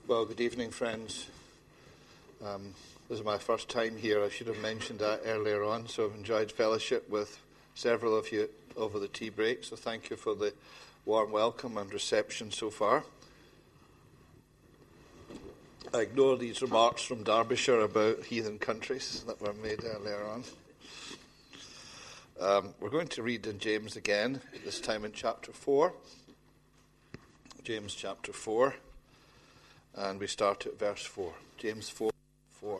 Well, good evening, friends. This is my first time here. I should have mentioned that earlier on, so I've enjoyed fellowship with several of you over the tea break, so thank you for the warm welcome and reception so far. I ignore these remarks from Derbyshire about heathen countries that were made earlier on. We're going to read in James again, this time in chapter 4. James chapter 4. And we start at verse 4. James 4:4.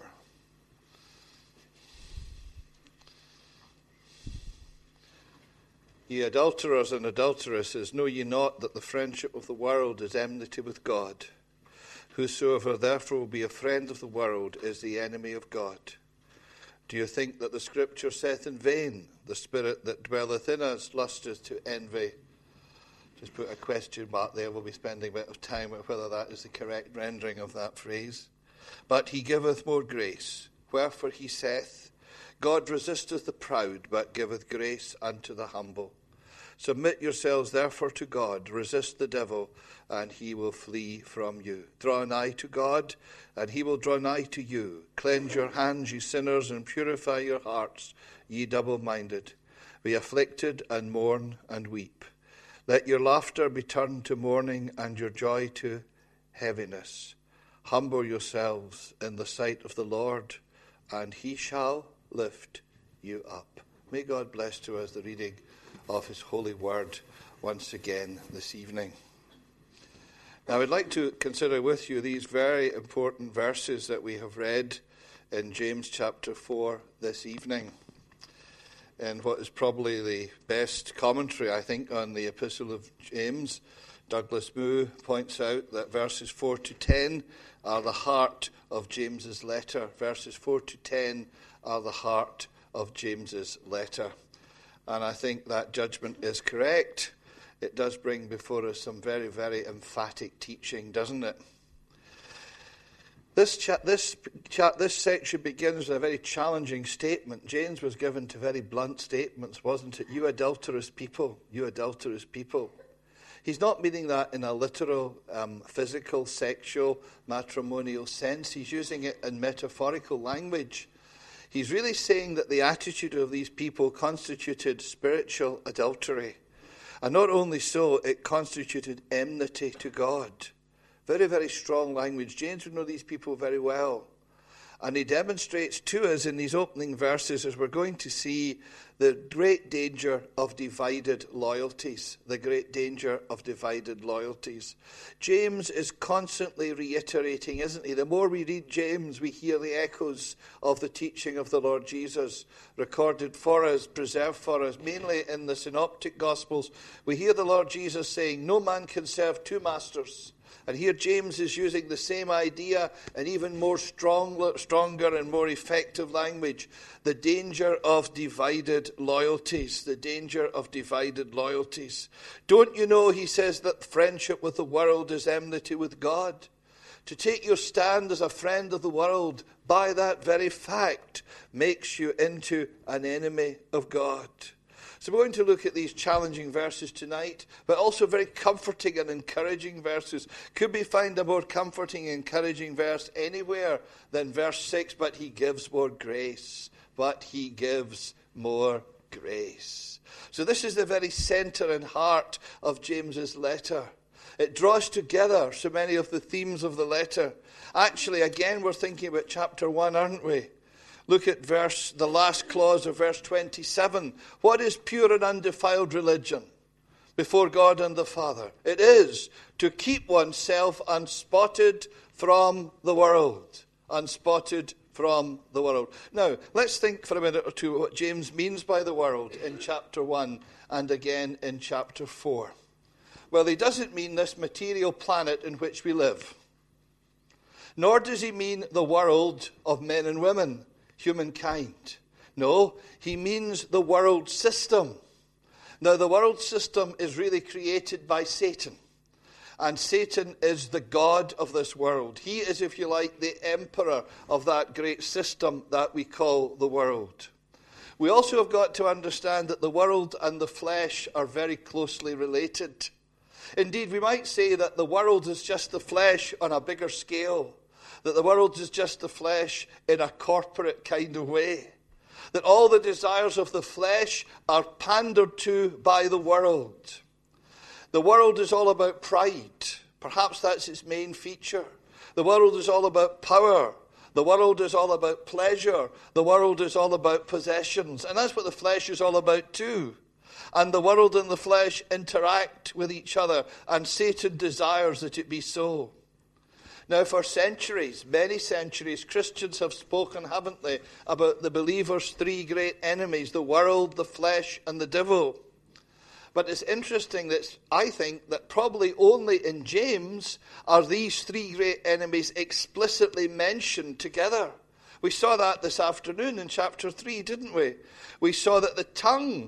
Ye adulterers and adulteresses, know ye not that the friendship of the world is enmity with God? Whosoever therefore will be a friend of the world is the enemy of God. Do you think that the Scripture saith in vain, the Spirit that dwelleth in us lusteth to envy? Just put a question mark there. We'll be spending a bit of time with whether that is the correct rendering of that phrase. But he giveth more grace. Wherefore he saith, God resisteth the proud, but giveth grace unto the humble. Submit yourselves therefore to God. Resist the devil, and he will flee from you. Draw nigh to God, and he will draw nigh to you. Cleanse your hands, ye sinners, and purify your hearts, ye double-minded. Be afflicted, and mourn, and weep. Let your laughter be turned to mourning and your joy to heaviness. Humble yourselves in the sight of the Lord, and he shall lift you up. May God bless to us the reading of his holy word once again this evening. Now, I'd like to consider with you these very important verses that we have read in James chapter 4 this evening. In what is probably the best commentary, I think, on the Epistle of James, Douglas Moo points out that verses 4 to 10 are the heart of James's letter. Verses 4 to 10 are the heart of James's letter. And I think that judgment is correct. It does bring before us some very, very emphatic teaching, doesn't it? This section begins with a very challenging statement. James was given to very blunt statements, wasn't it? You adulterous people, you adulterous people. He's not meaning that in a literal, physical, sexual, matrimonial sense. He's using it in metaphorical language. He's really saying that the attitude of these people constituted spiritual adultery. And not only so, it constituted enmity to God. Very, very strong language. James would know these people very well. And he demonstrates to us in these opening verses, as we're going to see, the great danger of divided loyalties. The great danger of divided loyalties. James is constantly reiterating, isn't he? The more we read James, we hear the echoes of the teaching of the Lord Jesus, recorded for us, preserved for us, mainly in the Synoptic Gospels. We hear the Lord Jesus saying, no man can serve two masters. And here James is using the same idea in even more stronger and more effective language. The danger of divided loyalties. The danger of divided loyalties. Don't you know, he says, that friendship with the world is enmity with God? To take your stand as a friend of the world, by that very fact, makes you into an enemy of God. So we're going to look at these challenging verses tonight, but also very comforting and encouraging verses. Could we find a more comforting and encouraging verse anywhere than verse 6? But he gives more grace. But he gives more grace. So this is the very center and heart of James's letter. It draws together so many of the themes of the letter. Actually, again, we're thinking about chapter 1, aren't we? Look at the last clause of verse 27. What is pure and undefiled religion before God and the Father? It is to keep oneself unspotted from the world. Unspotted from the world. Now, let's think for a minute or two what James means by the world in chapter 1 and again in chapter 4. Well, he doesn't mean this material planet in which we live. Nor does he mean the world of men and women, humankind. No, he means the world system. Now, the world system is really created by Satan. And Satan is the god of this world. He is, if you like, the emperor of that great system that we call the world. We also have got to understand that the world and the flesh are very closely related. Indeed, we might say that the world is just the flesh on a bigger scale, that the world is just the flesh in a corporate kind of way, that all the desires of the flesh are pandered to by the world. The world is all about pride. Perhaps that's its main feature. The world is all about power. The world is all about pleasure. The world is all about possessions. And that's what the flesh is all about too. And the world and the flesh interact with each other, and Satan desires that it be so. Now, for centuries, many centuries, Christians have spoken, haven't they, about the believer's three great enemies, the world, the flesh, and the devil. But it's interesting that I think that probably only in James are these three great enemies explicitly mentioned together. We saw that this afternoon in chapter 3, didn't we? We saw that the tongue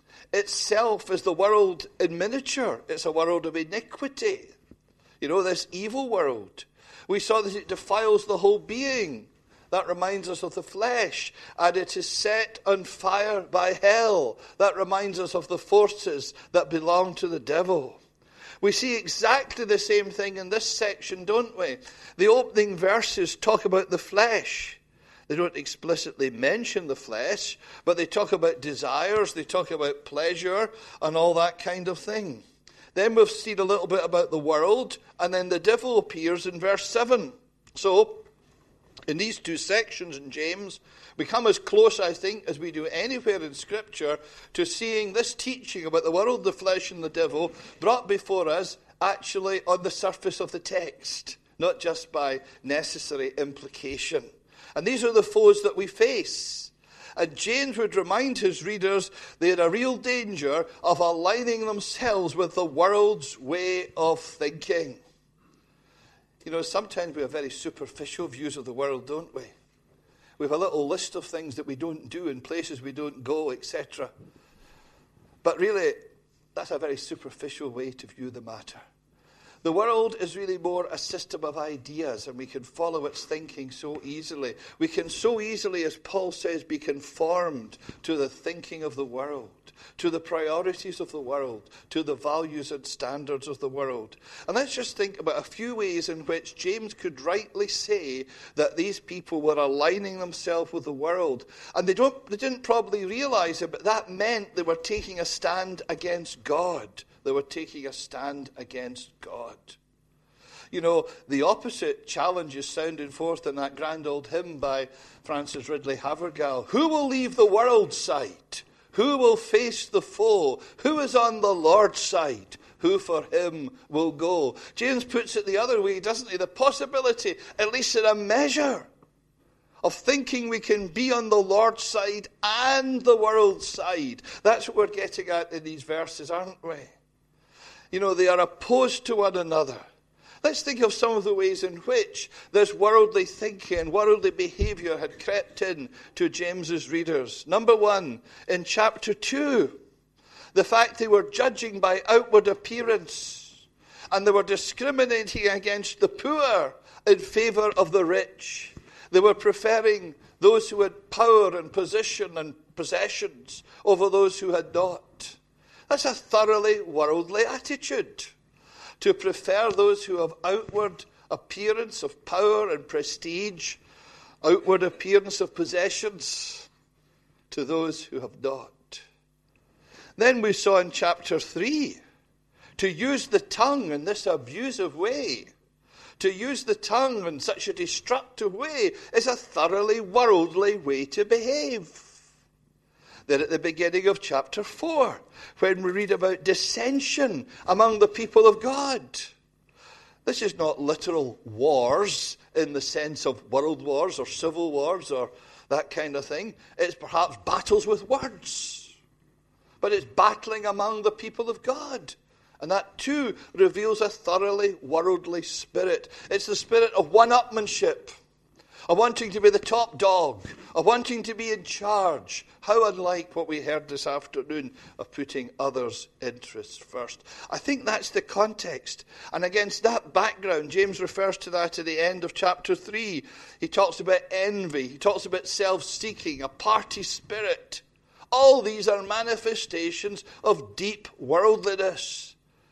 itself is the world in miniature. It's a world of iniquity. You know, this evil world. We saw that it defiles the whole being. That reminds us of the flesh. And it is set on fire by hell. That reminds us of the forces that belong to the devil. We see exactly the same thing in this section, don't we? The opening verses talk about the flesh. They don't explicitly mention the flesh, but they talk about desires, they talk about pleasure, and all that kind of thing. Then we've seen a little bit about the world, and then the devil appears in verse 7. So, in these two sections in James, we come as close, I think, as we do anywhere in Scripture to seeing this teaching about the world, the flesh, and the devil brought before us actually on the surface of the text, not just by necessary implication. And these are the foes that we face. And James would remind his readers they had a real danger of aligning themselves with the world's way of thinking. You know, sometimes we have very superficial views of the world, don't we? We have a little list of things that we don't do and places we don't go, etc. But really, that's a very superficial way to view the matter. The world is really more a system of ideas, and we can follow its thinking so easily. We can so easily, as Paul says, be conformed to the thinking of the world, to the priorities of the world, to the values and standards of the world. And let's just think about a few ways in which James could rightly say that these people were aligning themselves with the world. And they didn't probably realize it, but that meant they were taking a stand against God. They were taking a stand against God. You know, the opposite challenge is sounding forth in that grand old hymn by Francis Ridley Havergal. Who will leave the world's side? Who will face the foe? Who is on the Lord's side? Who for him will go? James puts it the other way, doesn't he? The possibility, at least in a measure, of thinking we can be on the Lord's side and the world's side. That's what we're getting at in these verses, aren't we? You know, they are opposed to one another. Let's think of some of the ways in which this worldly thinking and worldly behavior had crept in to James's readers. Number one, in chapter 2, the fact they were judging by outward appearance, and they were discriminating against the poor in favor of the rich. They were preferring those who had power and position and possessions over those who had not. That's a thoroughly worldly attitude, to prefer those who have outward appearance of power and prestige, outward appearance of possessions, to those who have not. Then we saw in chapter 3, to use the tongue in this abusive way, to use the tongue in such a destructive way, is a thoroughly worldly way to behave. Then at the beginning of chapter 4, when we read about dissension among the people of God. This is not literal wars in the sense of world wars or civil wars or that kind of thing. It's perhaps battles with words. But it's battling among the people of God. And that too reveals a thoroughly worldly spirit. It's the spirit of one-upmanship, of wanting to be the top dog, of wanting to be in charge. How unlike what we heard this afternoon of putting others' interests first. I think that's the context. And against that background, James refers to that at the end of chapter 3. He talks about envy. He talks about self-seeking, a party spirit. All these are manifestations of deep worldliness.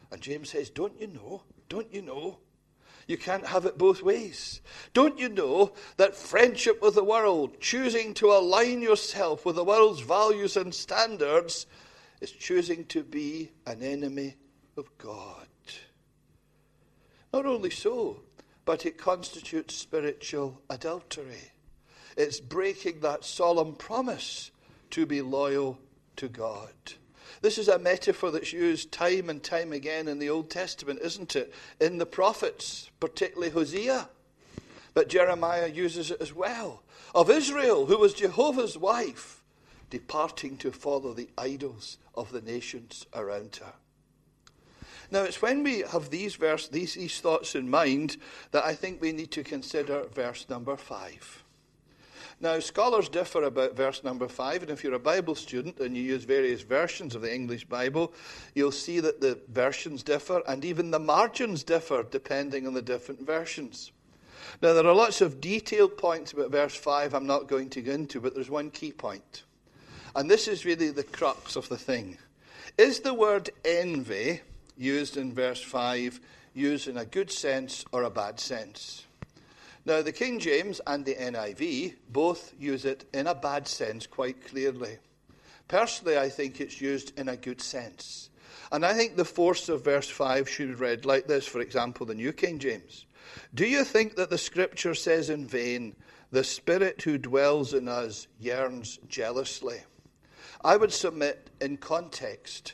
And James says, don't you know? Don't you know? You can't have it both ways. Don't you know that friendship with the world, choosing to align yourself with the world's values and standards, is choosing to be an enemy of God? Not only so, but it constitutes spiritual adultery. It's breaking that solemn promise to be loyal to God. This is a metaphor that's used time and time again in the Old Testament, isn't it? In the prophets, particularly Hosea. But Jeremiah uses it as well. Of Israel, who was Jehovah's wife, departing to follow the idols of the nations around her. Now, it's when we have these thoughts in mind that I think we need to consider verse number 5. Now, scholars differ about verse number 5, and if you're a Bible student and you use various versions of the English Bible, you'll see that the versions differ, and even the margins differ depending on the different versions. Now, there are lots of detailed points about verse 5 I'm not going to go into, but there's one key point. And this is really the crux of the thing. Is the word envy used in verse 5 used in a good sense or a bad sense? Now, the King James and the NIV both use it in a bad sense quite clearly. Personally, I think it's used in a good sense. And I think the force of verse 5 should be read like this, for example, the New King James. Do you think that the Scripture says in vain, the Spirit who dwells in us yearns jealously? I would submit in context,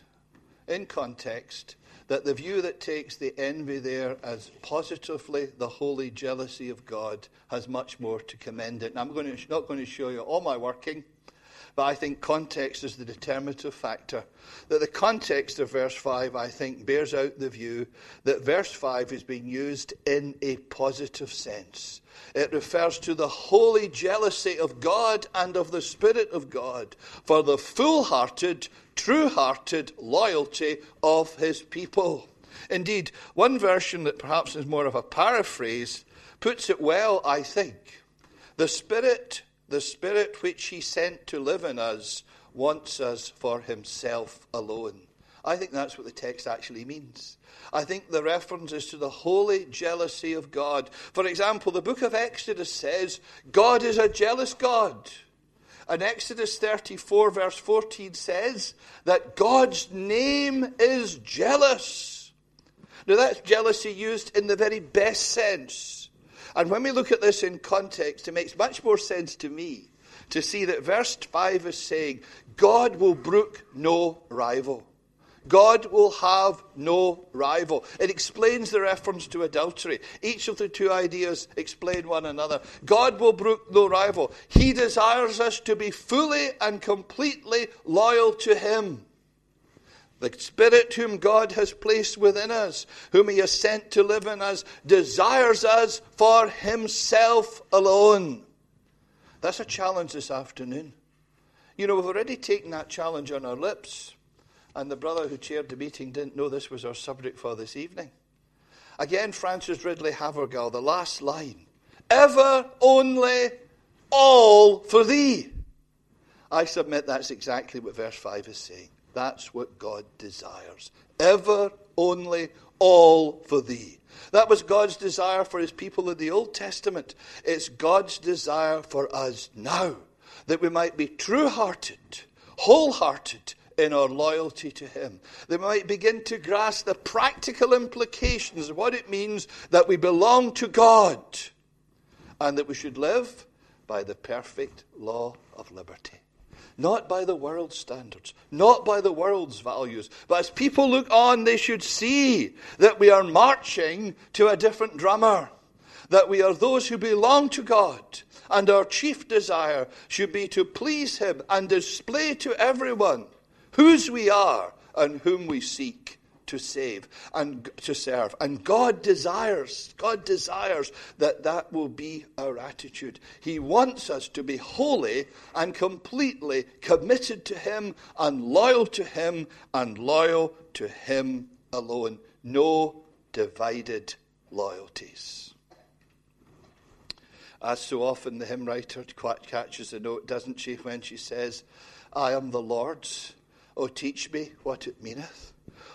that the view that takes the envy there as positively the holy jealousy of God has much more to commend it. And I'm not going to show you all my working, but I think context is the determinative factor. That the context of verse 5, I think, bears out the view that verse 5 is being used in a positive sense. It refers to the holy jealousy of God and of the Spirit of God for the full-hearted, true-hearted loyalty of his people. Indeed, one version that perhaps is more of a paraphrase puts it well, I think. The Spirit which he sent to live in us wants us for himself alone. I think that's what the text actually means. I think the reference is to the holy jealousy of God. For example, the book of Exodus says, God is a jealous God. And Exodus 34 verse 14 says that God's name is jealous. Now that's jealousy used in the very best sense. And when we look at this in context, it makes much more sense to me to see that verse 5 is saying, God will brook no rival. God will have no rival. It explains the reference to adultery. Each of the two ideas explain one another. God will brook no rival. He desires us to be fully and completely loyal to him. The Spirit whom God has placed within us, whom he has sent to live in us, desires us for himself alone. That's a challenge this afternoon. You know, we've already taken that challenge on our lips. And the brother who chaired the meeting didn't know this was our subject for this evening. Again, Francis Ridley Havergal, the last line. Ever, only, all for thee. I submit that's exactly what verse 5 is saying. That's what God desires. Ever, only, all for thee. That was God's desire for his people in the Old Testament. It's God's desire for us now, that we might be true-hearted, wholehearted, in our loyalty to him. They might begin to grasp the practical implications of what it means that we belong to God and that we should live by the perfect law of liberty. Not by the world's standards, not by the world's values, but as people look on, they should see that we are marching to a different drummer, that we are those who belong to God, and our chief desire should be to please him and display to everyone whose we are and whom we seek to save and to serve. And God desires that will be our attitude. He wants us to be holy and completely committed to him and loyal to him alone. No divided loyalties. As so often the hymn writer catches the note, doesn't she, when she says, I am the Lord's. Oh, teach me what it meaneth.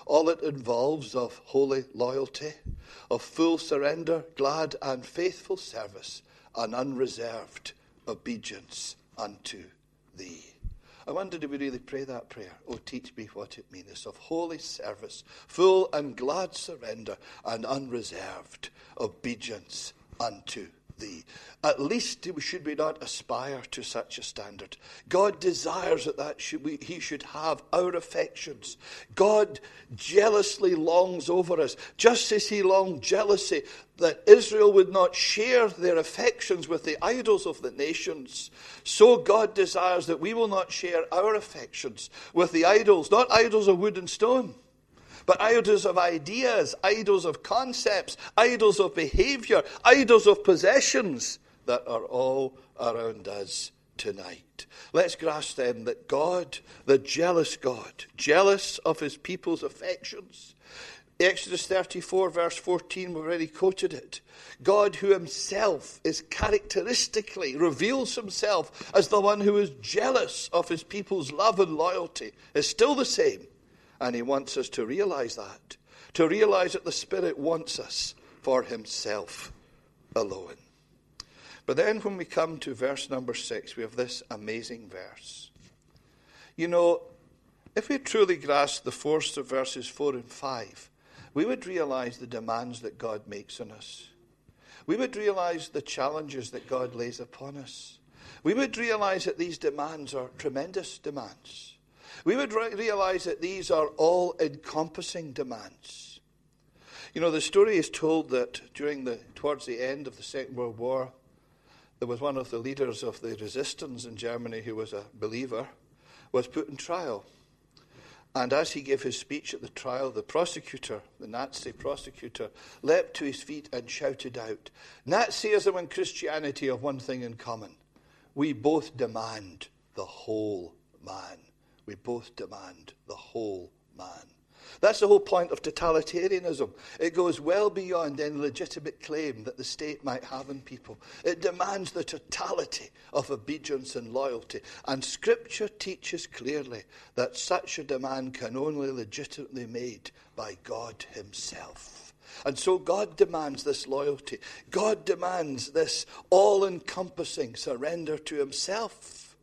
all it involves of holy loyalty, of full surrender, glad and faithful service, and unreserved obedience unto thee. I wonder, do we really pray that prayer? Oh, teach me what it means, of holy service, full and glad surrender, and unreserved obedience unto thee. At least should we not aspire to such a standard. God desires that he should have our affections. God jealously longs over us, just as he longed jealously that Israel would not share their affections with the idols of the nations. So God desires that we will not share our affections with the idols, not idols of wood and stone, but idols of ideas, idols of concepts, idols of behavior, idols of possessions that are all around us tonight. Let's grasp then that God, the jealous God, jealous of his people's affections. Exodus 34 verse 14, we've already quoted it. God, who himself is characteristically, reveals himself as the one who is jealous of his people's love and loyalty, is still the same. And he wants us to realize that the Spirit wants us for himself alone. But then when we come to verse number 6, we have this amazing verse. You know, if we truly grasp the force of verses 4 and 5, we would realize the demands that God makes on us. We would realize the challenges that God lays upon us. We would realize that these demands are tremendous demands. We would realize that these are all-encompassing demands. You know, the story is told that towards the end of the Second World War, there was one of the leaders of the resistance in Germany who was a believer, was put in trial. And as he gave his speech at the trial, the prosecutor, the Nazi prosecutor, leapt to his feet and shouted out, "Nazism and Christianity have one thing in common. We both demand the whole man. We both demand the whole man." That's the whole point of totalitarianism. It goes well beyond any legitimate claim that the state might have in people. It demands the totality of obedience and loyalty. And Scripture teaches clearly that such a demand can only legitimately be made by God himself. And so God demands this loyalty. God demands this all-encompassing surrender to himself.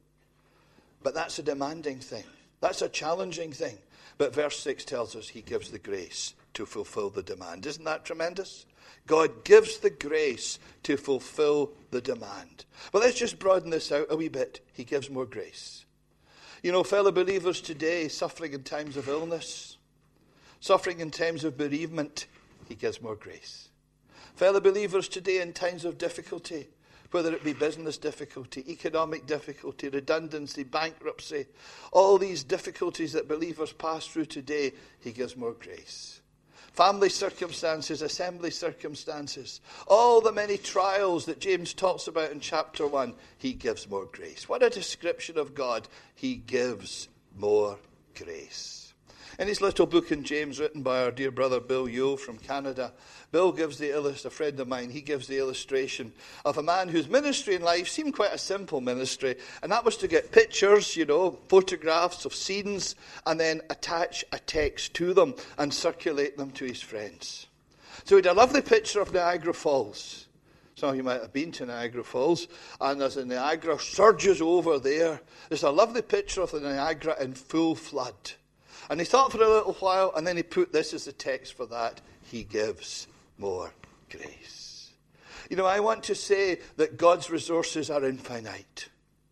But that's a demanding thing. That's a challenging thing. But verse 6 tells us he gives the grace to fulfill the demand. Isn't that tremendous? God gives the grace to fulfill the demand. But let's just broaden this out a wee bit. He gives more grace. You know, fellow believers today suffering in times of illness, suffering in times of bereavement, he gives more grace. Fellow believers today in times of difficulty, whether it be business difficulty, economic difficulty, redundancy, bankruptcy, all these difficulties that believers pass through today, he gives more grace. Family circumstances, assembly circumstances, all the many trials that James talks about in chapter 1, he gives more grace. What a description of God. He gives more grace. In his little book in James, written by our dear brother Bill Yule from Canada, Bill gives a friend of mine, he gives the illustration of a man whose ministry in life seemed quite a simple ministry, and that was to get pictures, photographs of scenes, and then attach a text to them and circulate them to his friends. So he had a lovely picture of Niagara Falls. Some of you might have been to Niagara Falls, and as the Niagara surges over there, there's a lovely picture of the Niagara in full flood. And he thought for a little while, and then he put this as the text for that. He gives more grace. You know, I want to say that God's resources are infinite.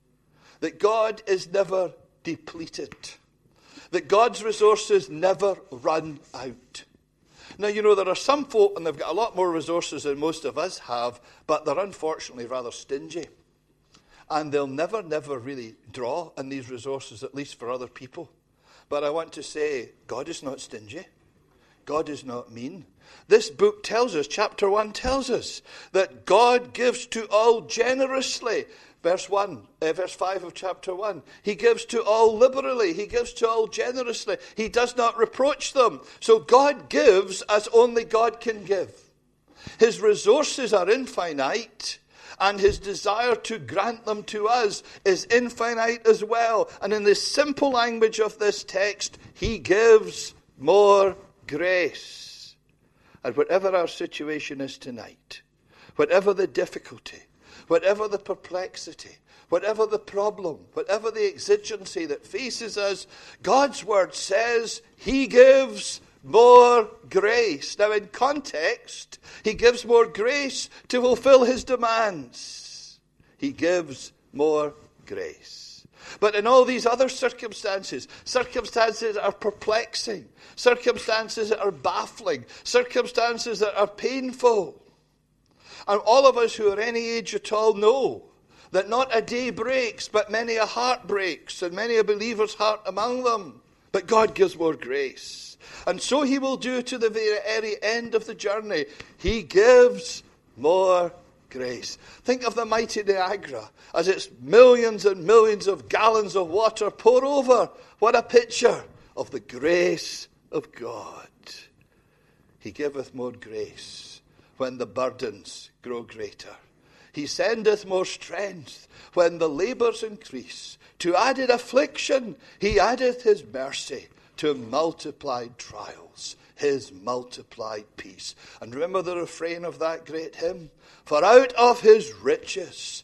That God is never depleted. That God's resources never run out. Now, you know, there are some folk, and they've got a lot more resources than most of us have, but they're unfortunately rather stingy. And they'll never really draw on these resources, at least for other people. But I want to say, God is not stingy. God is not mean. This book tells us, chapter 1 tells us, that God gives to all generously. Verse 5 of chapter 1. He gives to all liberally. He gives to all generously. He does not reproach them. So God gives as only God can give. His resources are infinite. And his desire to grant them to us is infinite as well. And in the simple language of this text, he gives more grace. And whatever our situation is tonight, whatever the difficulty, whatever the perplexity, whatever the problem, whatever the exigency that faces us, God's word says he gives more grace. Now in context, he gives more grace to fulfill his demands. He gives more grace. But in all these other circumstances that are perplexing, circumstances that are baffling, circumstances that are painful, and all of us who are any age at all know that not a day breaks, but many a heart breaks, and many a believer's heart among them. But God gives more grace. And so he will do to the very end of the journey. He gives more grace. Think of the mighty Niagara as its millions and millions of gallons of water pour over. What a picture of the grace of God. He giveth more grace when the burdens grow greater. He sendeth more strength when the labours increase. To added affliction, he addeth his mercy. To multiplied trials, his multiplied peace. And remember the refrain of that great hymn? For out of his riches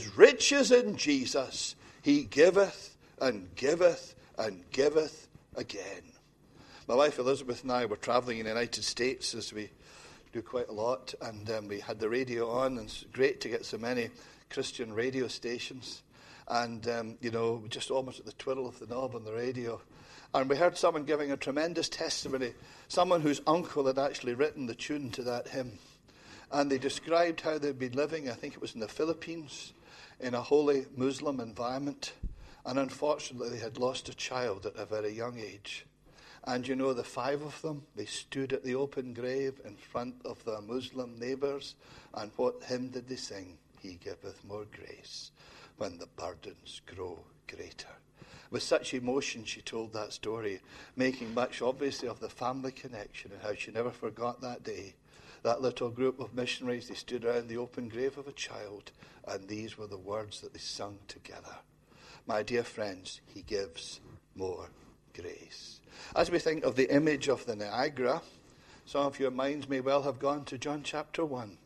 in Jesus, he giveth and giveth and giveth again. My wife Elizabeth and I were travelling in the United States, as we do quite a lot, and we had the radio on, and it's great to get so many Christian radio stations. And, just almost at the twiddle of the knob on the radio. And we heard someone giving a tremendous testimony, someone whose uncle had actually written the tune to that hymn. And they described how they'd been living, I think it was in the Philippines, in a holy Muslim environment. And unfortunately, they had lost a child at a very young age. And the 5 of them, they stood at the open grave in front of their Muslim neighbours. And what hymn did they sing? He giveth more grace when the burdens grow greater. With such emotion, she told that story, making much, obviously, of the family connection and how she never forgot that day. That little group of missionaries, they stood around the open grave of a child, and these were the words that they sung together. My dear friends, he gives more grace. As we think of the image of the Niagara, some of your minds may well have gone to John chapter 1.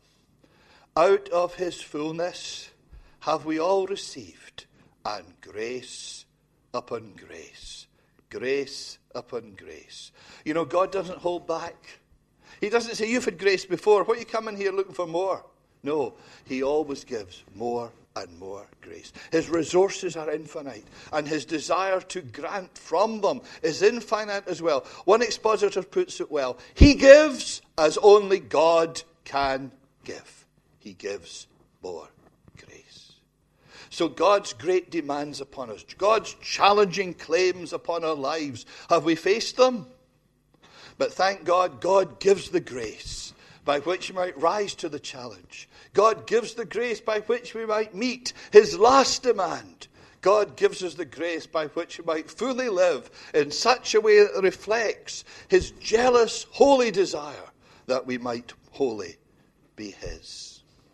Out of his fullness have we all received, and grace upon grace. Grace upon grace. God doesn't hold back. He doesn't say, you've had grace before. What are you coming here looking for more? No, he always gives more and more grace. His resources are infinite, and his desire to grant from them is infinite as well. One expositor puts it well. He gives as only God can give. He gives more grace. So God's great demands upon us, God's challenging claims upon our lives, have we faced them? But thank God, God gives the grace by which we might rise to the challenge. God gives the grace by which we might meet his last demand. God gives us the grace by which we might fully live in such a way that reflects his jealous, holy desire that we might wholly be his.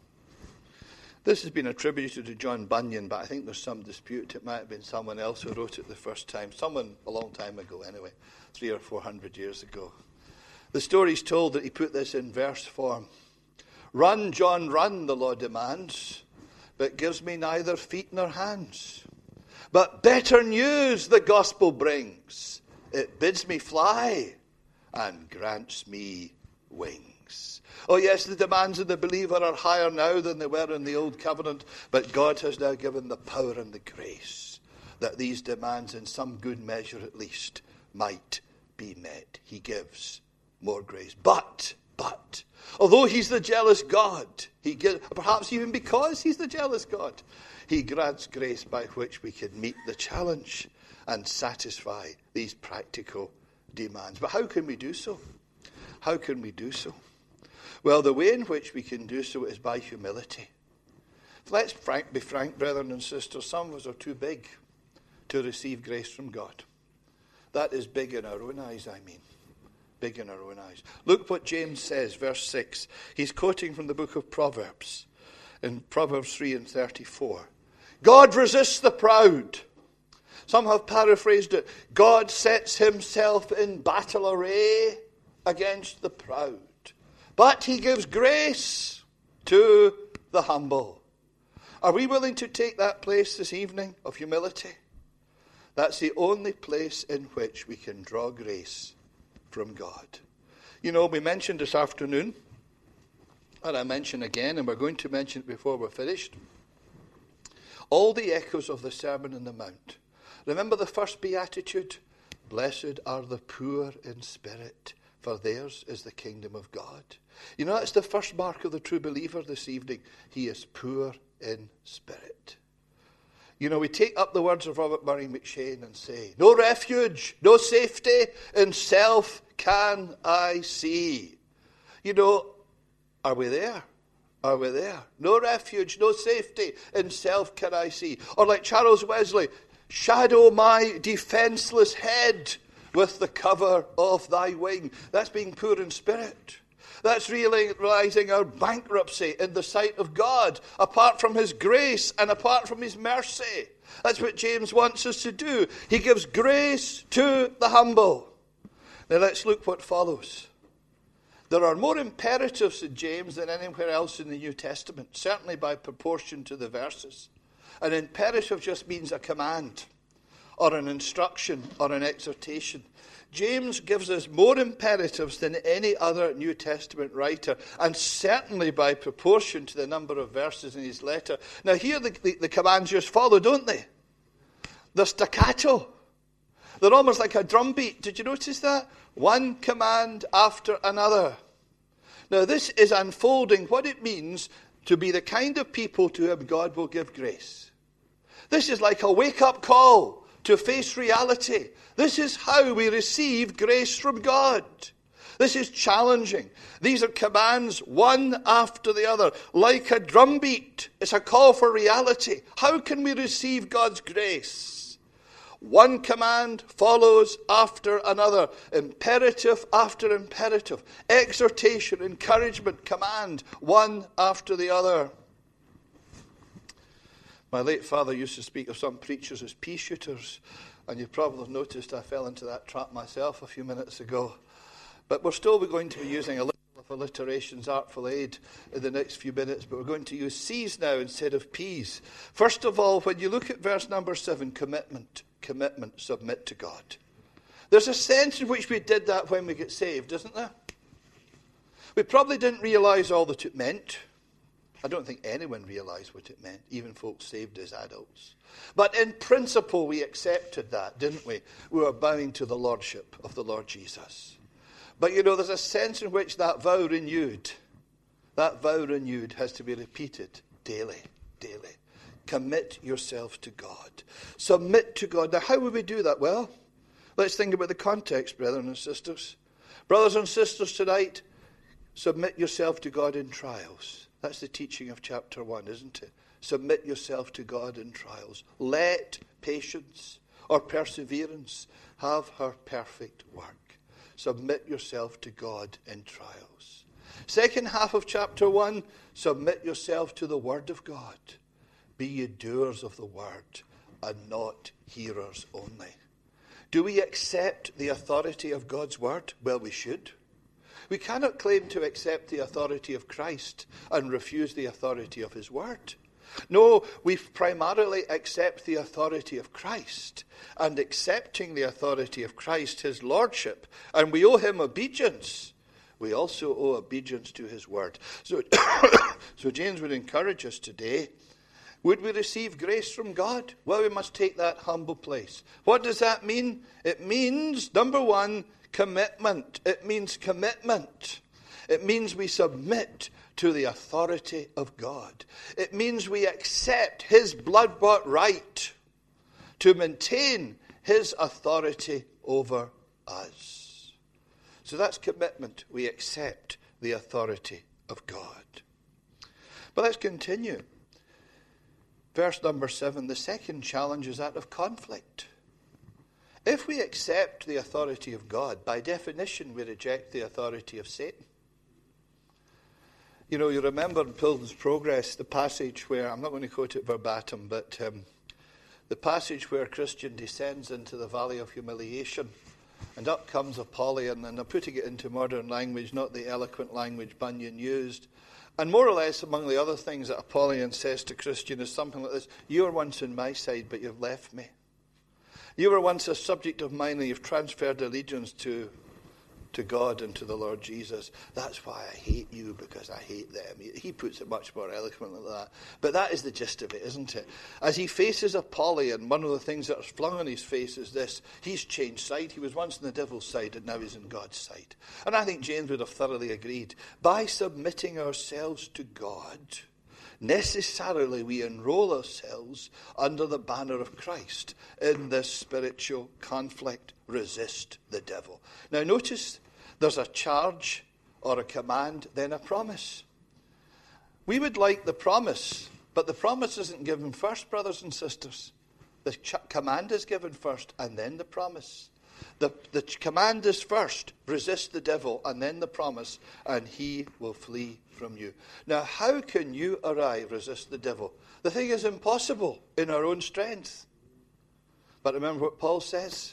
This has been attributed to John Bunyan, but I think there's some dispute. It might have been someone else who wrote it the first time. Someone a long time ago anyway, 300 or 400 years ago. The story's told that he put this in verse form. Run, John, run, the law demands, but gives me neither feet nor hands. But better news the gospel brings. It bids me fly and grants me wings. Oh yes, the demands of the believer are higher now than they were in the old covenant, but God has now given the power and the grace that these demands, in some good measure at least, might be met. He gives more grace. But, although he's the jealous God, he gives, perhaps even because he's the jealous God, he grants grace by which we can meet the challenge and satisfy these practical demands. But how can we do so? How can we do so? Well, the way in which we can do so is by humility. Let's be frank, brethren and sisters, some of us are too big to receive grace from God. That is big in our own eyes, I mean. Big in our own eyes. Look what James says, verse 6. He's quoting from the book of Proverbs, in Proverbs 3 and 34. God resists the proud, Some have paraphrased it. God sets himself in battle array against the proud, but he gives grace to the humble. Are we willing to take that place this evening of humility? That's the only place in which we can draw grace from God. You know, we mentioned this afternoon, and I mention again, and we're going to mention it before we're finished, all the echoes of the Sermon on the Mount. Remember the first beatitude? Blessed are the poor in spirit, for theirs is the kingdom of God. You know, that's the first mark of the true believer this evening. He is poor in spirit. You know, we take up the words of Robert Murray McCheyne and say, no refuge, no safety in self can I see. You know, are we there? Are we there? No refuge, no safety in self can I see. Or like Charles Wesley, shadow my defenseless head with the cover of thy wing. That's being poor in spirit. That's realizing our bankruptcy in the sight of God, apart from his grace and apart from his mercy. That's what James wants us to do. He gives grace to the humble. Now let's look what follows. There are more imperatives in James than anywhere else in the New Testament, certainly by proportion to the verses. An imperative just means a command, or an instruction, or an exhortation. James gives us more imperatives than any other New Testament writer, and certainly by proportion to the number of verses in his letter. Now here the commands just follow, don't they? They're staccato. They're almost like a drum beat. Did you notice that? One command after another. Now this is unfolding what it means to be the kind of people to whom God will give grace. This is like a wake-up call to face reality. This is how we receive grace from God. This is challenging. These are commands one after the other, like a drumbeat. It's a call for reality. How can we receive God's grace? One command follows after another, imperative after imperative, exhortation, encouragement, command, one after the other. My late father used to speak of some preachers as pea shooters, and you probably have noticed I fell into that trap myself a few minutes ago. But we're still going to be using a little of alliteration's artful aid in the next few minutes, but we're going to use C's now instead of P's. First of all, when you look at verse number 7, commitment, submit to God. There's a sense in which we did that when we get saved, isn't there? We probably didn't realize all that it meant. I don't think anyone realized what it meant, even folks saved as adults. But in principle, we accepted that, didn't we? We were bowing to the lordship of the Lord Jesus. But you know, there's a sense in which that vow renewed has to be repeated daily. Commit yourself to God. Submit to God. Now, how would we do that? Well, let's think about the context, brethren and sisters. Brothers and sisters, tonight, submit yourself to God in trials. That's the teaching of chapter 1, isn't it? Submit yourself to God in trials. Let patience or perseverance have her perfect work. Submit yourself to God in trials. Second half of chapter 1, submit yourself to the Word of God. Be ye doers of the Word and not hearers only. Do we accept the authority of God's Word? Well, we should. We cannot claim to accept the authority of Christ and refuse the authority of his word. No, we primarily accept the authority of Christ, and accepting the authority of Christ, his lordship, and we owe him obedience. We also owe obedience to his word. So James would encourage us today. Would we receive grace from God? Well, we must take that humble place. What does that mean? It means, number one, commitment. It means commitment. It means we submit to the authority of God. It means we accept his blood-bought right to maintain his authority over us. So that's commitment. We accept the authority of God. But let's continue. Verse number 7, the second challenge is that of conflict. If we accept the authority of God, by definition we reject the authority of Satan. You know, you remember in Pilgrim's Progress the passage where, I'm not going to quote it verbatim, but the passage where Christian descends into the valley of humiliation, and up comes Apollyon, and I'm putting it into modern language, not the eloquent language Bunyan used. And more or less, among the other things that Apollyon says to Christian is something like this: you were once on my side, but you've left me. You were once a subject of mine, and you've transferred allegiance to God and to the Lord Jesus. That's why I hate you, because I hate them. He puts it much more eloquently than that. But that is the gist of it, isn't it? As he faces Apollyon, one of the things that's flung on his face is this: he's changed side. He was once on the devil's side, and now he's on God's side. And I think James would have thoroughly agreed. By submitting ourselves to God, necessarily we enroll ourselves under the banner of Christ in this spiritual conflict. Resist the devil. Now notice there's a charge or a command, then a promise. We would like the promise, but the promise isn't given first, brothers and sisters. The command is given first, and then the promise. The command is first: resist the devil, and then the promise, and he will flee from you. Now, how can you or I resist the devil? The thing is impossible in our own strength. But remember what Paul says: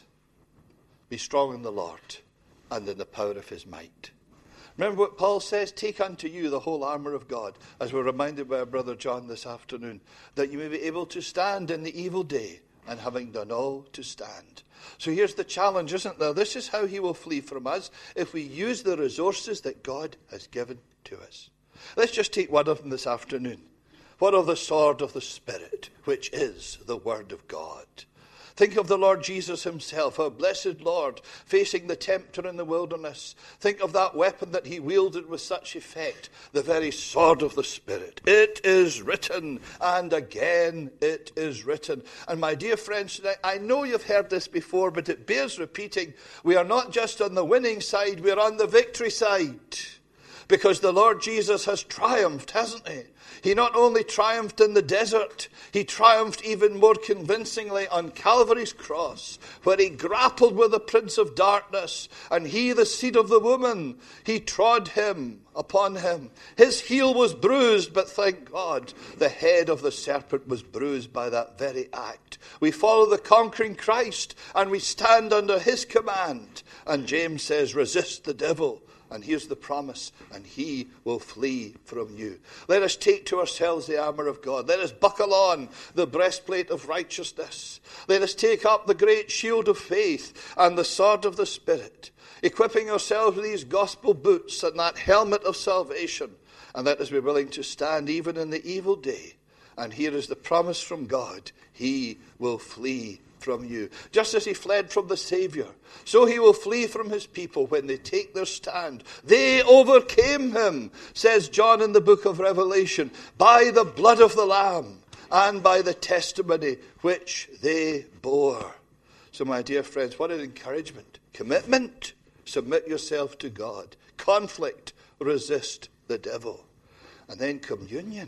be strong in the Lord and in the power of his might. Remember what Paul says: take unto you the whole armour of God, as we're reminded by our brother John this afternoon, that you may be able to stand in the evil day, and having done all, to stand. So here's the challenge, isn't there? This is how he will flee from us, if we use the resources that God has given to us. Let's just take one of them this afternoon. What of the sword of the Spirit, which is the Word of God? Think of the Lord Jesus himself, our blessed Lord, facing the tempter in the wilderness. Think of that weapon that he wielded with such effect, the very sword of the Spirit. It is written, and again it is written. And my dear friends, I know you've heard this before, but it bears repeating. We are not just on the winning side, we're on the victory side. Because the Lord Jesus has triumphed, hasn't he? He not only triumphed in the desert, he triumphed even more convincingly on Calvary's cross, where he grappled with the prince of darkness, and he, the seed of the woman, he trod him upon him. His heel was bruised, but thank God, the head of the serpent was bruised by that very act. We follow the conquering Christ, and we stand under his command. And James says, resist the devil. And here's the promise: and he will flee from you. Let us take to ourselves the armour of God. Let us buckle on the breastplate of righteousness. Let us take up the great shield of faith and the sword of the Spirit, equipping ourselves with these gospel boots and that helmet of salvation. And let us be willing to stand even in the evil day. And here is the promise from God: he will flee from you. Just as he fled from the Saviour, so he will flee from his people when they take their stand. They overcame him, says John in the book of Revelation, by the blood of the Lamb and by the testimony which they bore. So my dear friends, what an encouragement. Commitment: submit yourself to God. Conflict: resist the devil. And then communion: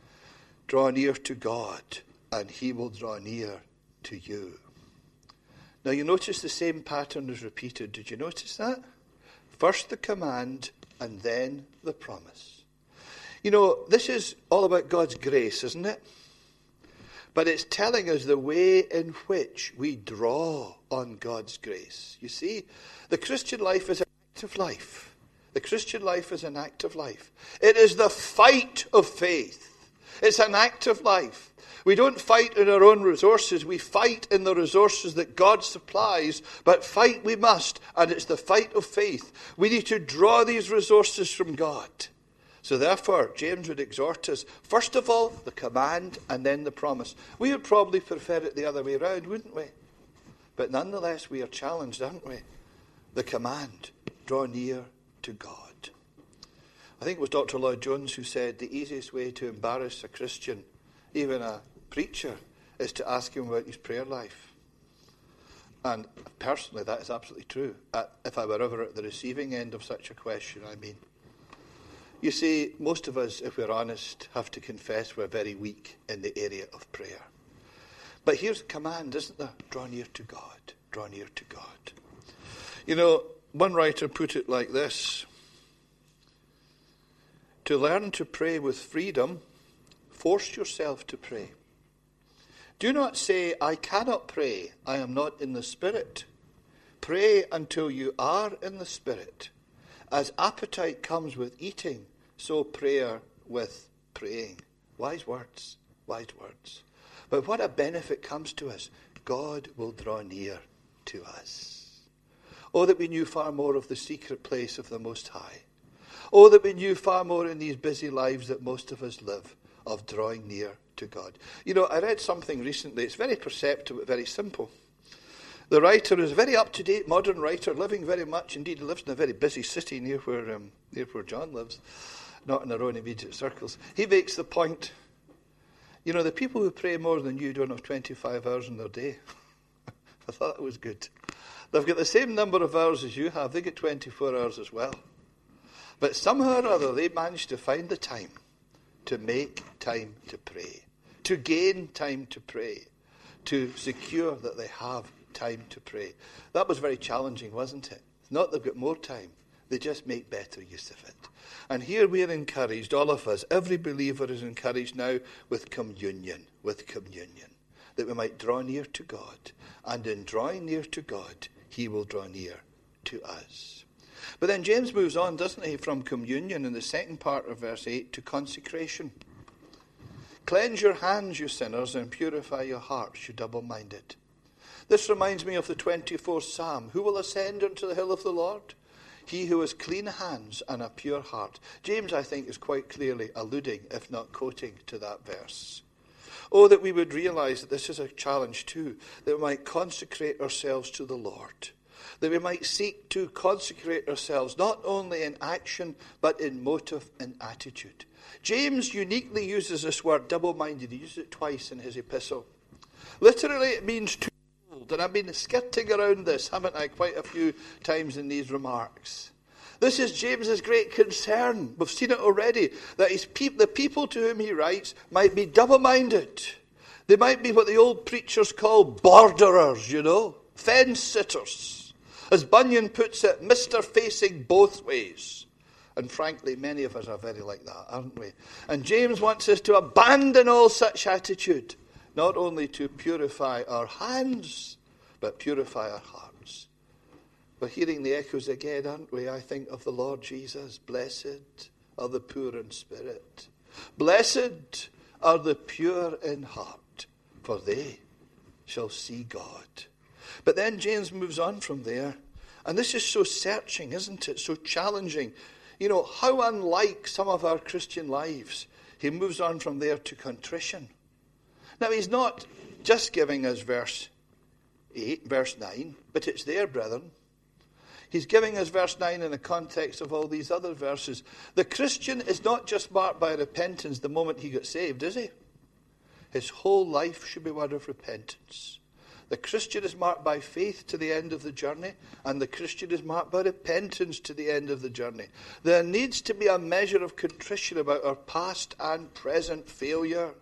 draw near to God, and he will draw near to you. Now you notice the same pattern is repeated. Did you notice that? First the command, and then the promise. You know, this is all about God's grace, isn't it? But it's telling us the way in which we draw on God's grace. You see, the Christian life is an active life. The Christian life is an active life. It is the fight of faith. It's an active life. We don't fight in our own resources. We fight in the resources that God supplies. But fight we must, and it's the fight of faith. We need to draw these resources from God. So therefore, James would exhort us, first of all, the command, and then the promise. We would probably prefer it the other way around, wouldn't we? But nonetheless, we are challenged, aren't we? The command: draw near to God. I think it was Dr. Lloyd Jones who said the easiest way to embarrass a Christian, even a preacher, is to ask him about his prayer life. And personally, that is absolutely true. If I were ever at the receiving end of such a question, I mean. You see, most of us, if we're honest, have to confess we're very weak in the area of prayer. But here's a command, isn't there? Draw near to God. Draw near to God. You know, one writer put it like this: to learn to pray with freedom, force yourself to pray. Do not say, I cannot pray, I am not in the Spirit. Pray until you are in the Spirit. As appetite comes with eating, so prayer with praying. Wise words, wise words. But what a benefit comes to us. God will draw near to us. Oh, that we knew far more of the secret place of the Most High. Oh, that we knew far more in these busy lives that most of us live, of drawing near to God. You know, I read something recently. It's very perceptive, but very simple. The writer is a very up-to-date, modern writer, living very much. Indeed, he lives in a very busy city near where John lives, not in our own immediate circles. He makes the point, you know, the people who pray more than you don't have 25 hours in their day. I thought that was good. They've got the same number of hours as you have. They get 24 hours as well. But somehow or other, they manage to find the time to make time to pray, to gain time to pray, to secure that they have time to pray. That was very challenging, wasn't it? It's not they've got more time. They just make better use of it. And here we are encouraged, all of us, every believer is encouraged now with communion, that we might draw near to God. And in drawing near to God, he will draw near to us. But then James moves on, doesn't he, from communion in the second part of verse 8 to consecration. Cleanse your hands, you sinners, and purify your hearts, you double-minded. This reminds me of the 24th Psalm. Who will ascend into the hill of the Lord? He who has clean hands and a pure heart. James, I think, is quite clearly alluding, if not quoting, to that verse. Oh, that we would realize that this is a challenge too, that we might consecrate ourselves to the Lord, that we might seek to consecrate ourselves not only in action, but in motive and attitude. James uniquely uses this word double-minded. He uses it twice in his epistle. Literally, it means twofold, and I've been skirting around this, haven't I, quite a few times in these remarks. This is James's great concern. We've seen it already, that the people to whom he writes might be double-minded. They might be what the old preachers call borderers, you know, fence-sitters. As Bunyan puts it, Mr. Facing both ways. And frankly, many of us are very like that, aren't we? And James wants us to abandon all such attitude, not only to purify our hands, but purify our hearts. We're hearing the echoes again, aren't we? I think of the Lord Jesus. Blessed are the poor in spirit. Blessed are the pure in heart, for they shall see God. But then James moves on from there. And this is so searching, isn't it? So challenging. You know, how unlike some of our Christian lives. He moves on from there to contrition. Now, he's not just giving us verse 8, verse 9, but it's there, brethren. He's giving us verse 9 in the context of all these other verses. The Christian is not just marked by repentance the moment he got saved, is he? His whole life should be one of repentance. The Christian is marked by faith to the end of the journey, and the Christian is marked by repentance to the end of the journey. There needs to be a measure of contrition about our past and present failure.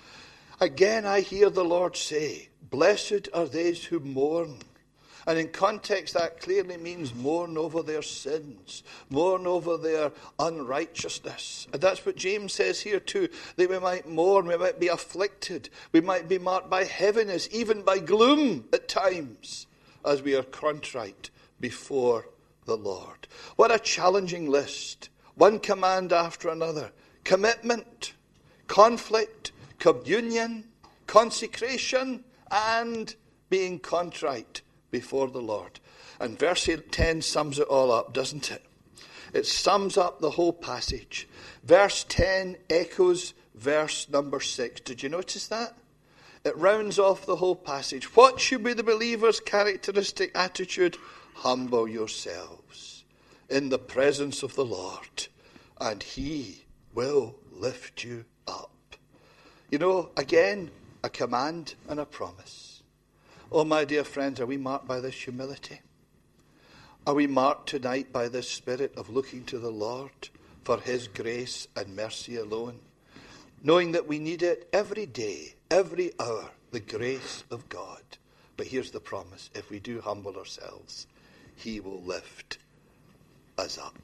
Again, I hear the Lord say, blessed are those who mourn. And in context, that clearly means mourn over their sins, mourn over their unrighteousness. And that's what James says here too, that we might mourn, we might be afflicted, we might be marked by heaviness, even by gloom at times, as we are contrite before the Lord. What a challenging list. One command after another. Commitment, conflict, communion, consecration, and being contrite before the Lord. And verse 10 sums it all up, doesn't it? It sums up the whole passage. Verse 10 echoes verse number 6. Did you notice that? It rounds off the whole passage. What should be the believer's characteristic attitude? Humble yourselves in the presence of the Lord, and he will lift you up. You know, again, a command and a promise. Oh, my dear friends, are we marked by this humility? Are we marked tonight by this spirit of looking to the Lord for his grace and mercy alone? Knowing that we need it every day, every hour, the grace of God. But here's the promise. If we do humble ourselves, he will lift us up.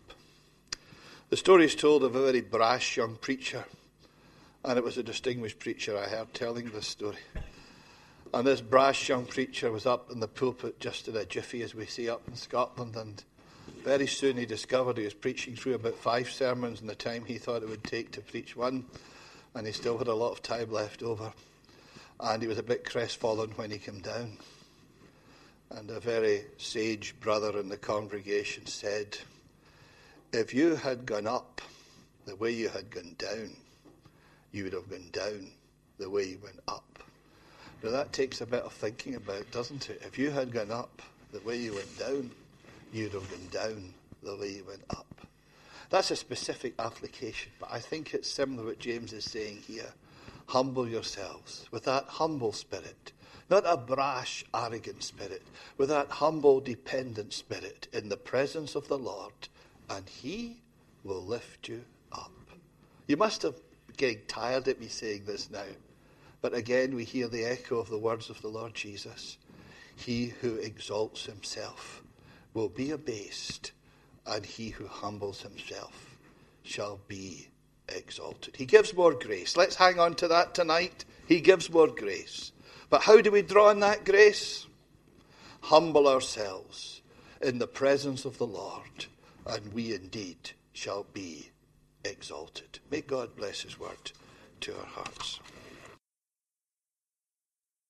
The story is told of a very brash young preacher. And it was a distinguished preacher I heard telling this story. And this brash young preacher was up in the pulpit just in a jiffy, as we say up in Scotland, and very soon he discovered he was preaching through about 5 sermons in the time he thought it would take to preach one, and he still had a lot of time left over. And he was a bit crestfallen when he came down. And a very sage brother in the congregation said, "If you had gone up the way you had gone down, you would have gone down the way you went up." Now that takes a bit of thinking about, doesn't it? If you had gone up the way you went down, you'd have gone down the way you went up. That's a specific application, but I think it's similar to what James is saying here. Humble yourselves with that humble spirit, not a brash, arrogant spirit, with that humble, dependent spirit in the presence of the Lord, and he will lift you up. You must have been getting tired of me saying this now. But again, we hear the echo of the words of the Lord Jesus. He who exalts himself will be abased, and he who humbles himself shall be exalted. He gives more grace. Let's hang on to that tonight. He gives more grace. But how do we draw on that grace? Humble ourselves in the presence of the Lord, and we indeed shall be exalted. May God bless his word to our hearts.